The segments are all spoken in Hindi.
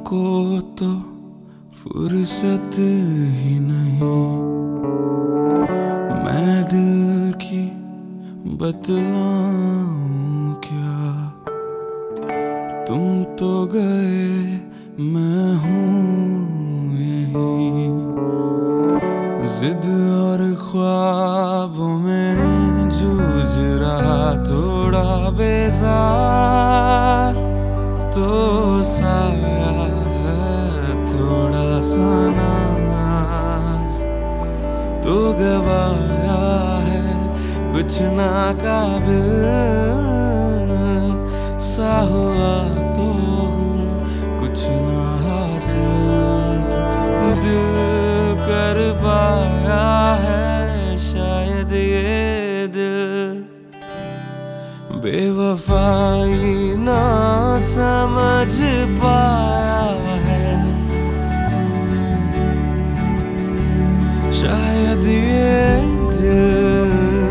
तुमको तो फुर्सत ही नहीं, मैं दिल की बतलाऊं क्या। तुम तो गए मैं हूँ यहीं, जिद और ख्वाबों में जूझ रहा, थोड़ा बेजार तो साया है, थोड़ा सा नाज तो गवाया है, कुछ ना काबिल सा हुआ तो कुछ ना हासिल, दिल कर पाया है शायद ये दिल, बेवफाई ना समझ पाया है शायद ये दिल,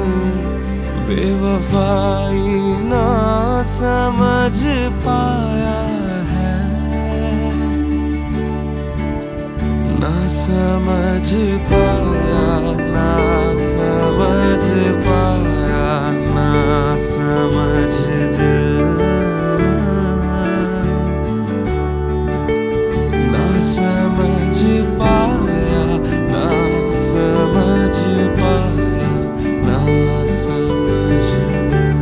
बेवफाई ना समझ पाया है, ना समझ पाया, ना समझ पाया, ना समझ दिल, ना समझ पाया, ना समझ पाया, ना समझ दिल।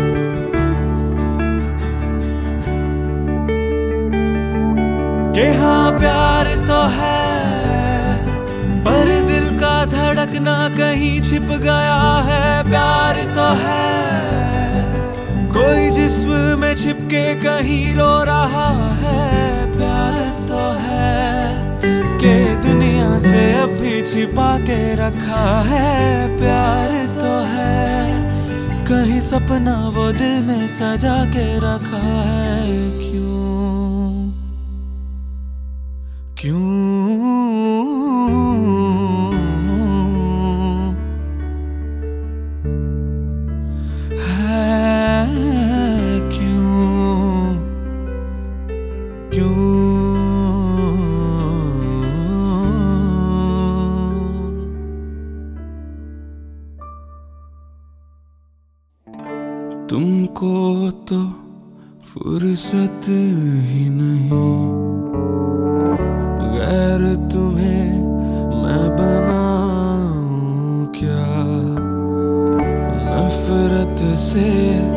कि हाँ प्यार तो है, पर दिल का धड़कना कहीं छिप गया है। प्यार तो है, कोई जिस्म में छिपके कहीं रो रहा है। प्यार तो है कि दुनिया से अब भी छिपा के रखा है। प्यार तो है, कहीं सपना वो दिल में सजा के रखा है। क्यों है, क्यों तुमको तो फुर्सत ही नहीं, गैर तुम्हें मैं बनाऊं क्या। नफरत से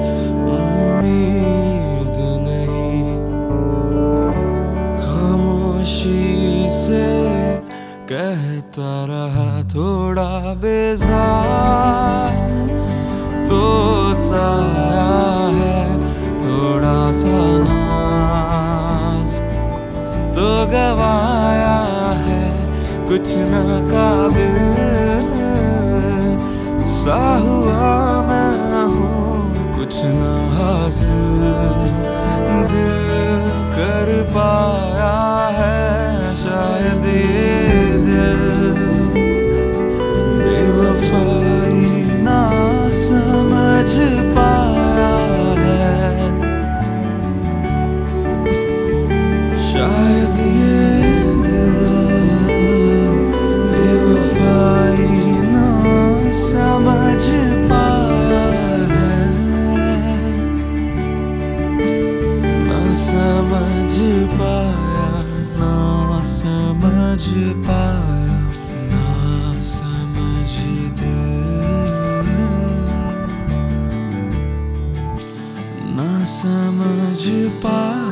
उम्मीद नहीं, खामोशी से कहता रहा, थोड़ा बेजार तो साया है, थोड़ा सा नाज तो गवाया है, कुछ ना काबिल सा हुआ मैं हूँ, कुछ ना हासिल, दिल कर पाया है शायद ये दिल, बेवफाई ना समझ पाया है शायद ये दिल, बेवफाई ना समझ पाया है, ना समझ पाया, ना समझ पाया, ना समझ दिल, ना समझ पाया।